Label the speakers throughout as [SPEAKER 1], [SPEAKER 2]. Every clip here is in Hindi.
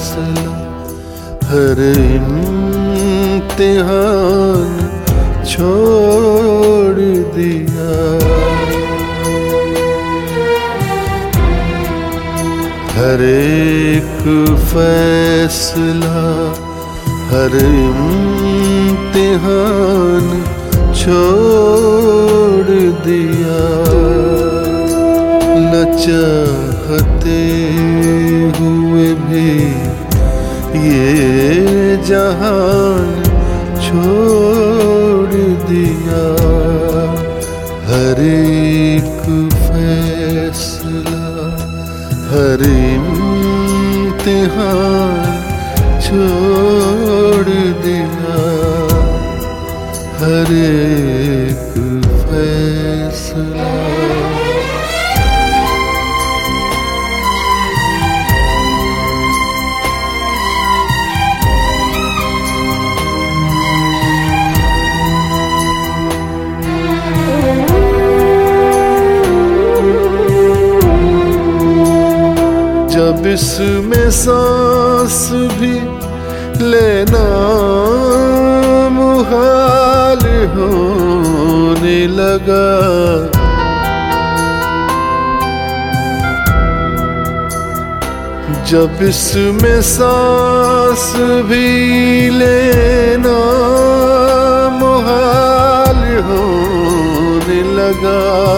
[SPEAKER 1] फैसला, हर इम्तिहान छोड़ दिया। हर एक फैसला, हर इम्तिहान छोड़ दिया। न चाहते हुए भी ये जहान छोड़ दिया। हर एक फैसला, हर इम्तिहान छोड़ दिया। हर एक फैसला। जब इसमें सांस भी लेना मुहाल होने लगा, जब इसमें सांस भी लेना मुहाल होने लगा,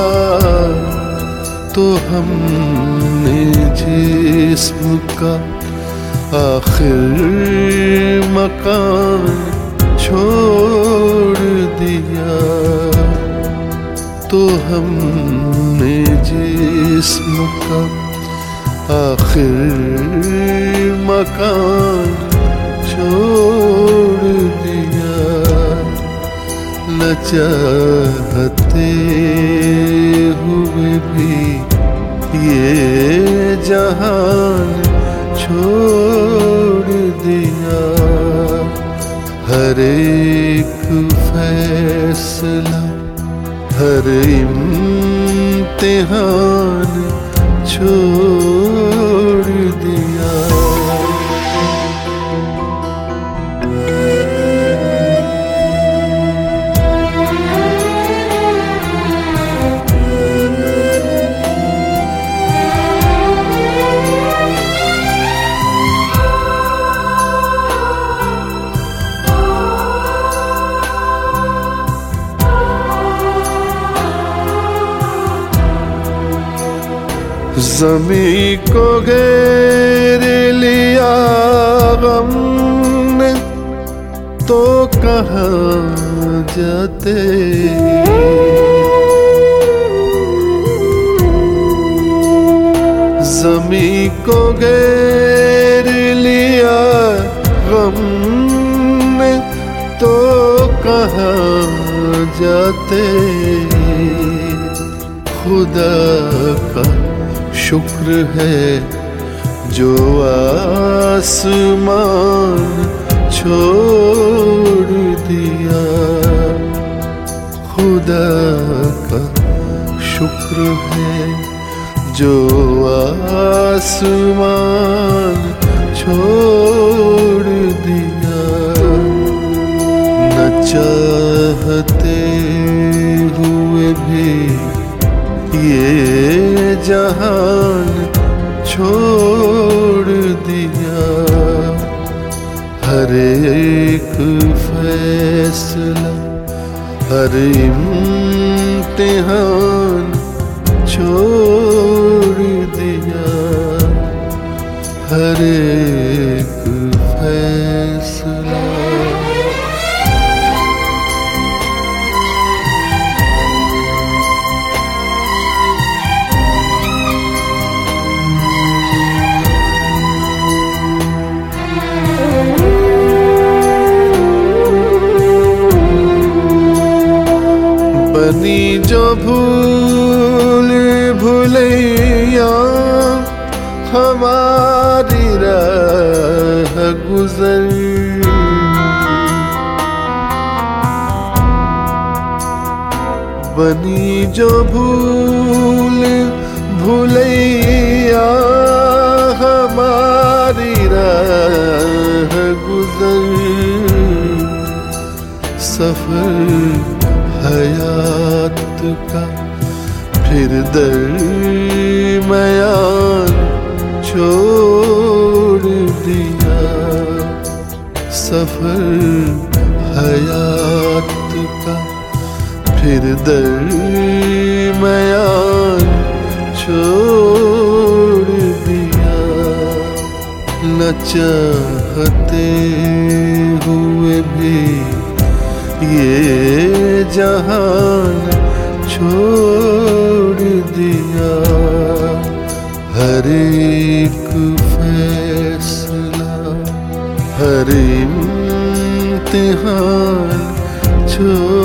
[SPEAKER 1] तो हमने जिस्म का आखिर मकान छोड़ दिया। तो हमने जिस्म का आखिर मकान छोड़ दिया। न चाहते हुए भी ये जहान छोड़ दिया। हर एक फैसला, हर इम्तिहान छोड़ दिया। ज़मीं को घेर लिया गम ने, तो कहाँ जाते। ज़मीं को घेर लिया गम ने, तो कहाँ जाते। खुदा का शुक्र है जो आसमान छोड़ दिया। खुदा का शुक्र है जो आसमान छोड़ दिया। न चाहते हुए भी ये जहान छोड़ दिया। हर एक फैसला, हर इम्तिहान छोड़ दिया। हर एक फैसला। बनी जो भूल भुलैया हमारी राह गुज़र, बनी जो भूल भुलैया हमारी राह दरमयान छोड़ दिया। सफर हयात का फिर दरमयान छोड़ दिया। न चाहते हुए भी ये जहान छोड़ दिया। हर एक फैसला हर इम्तिहान छोड़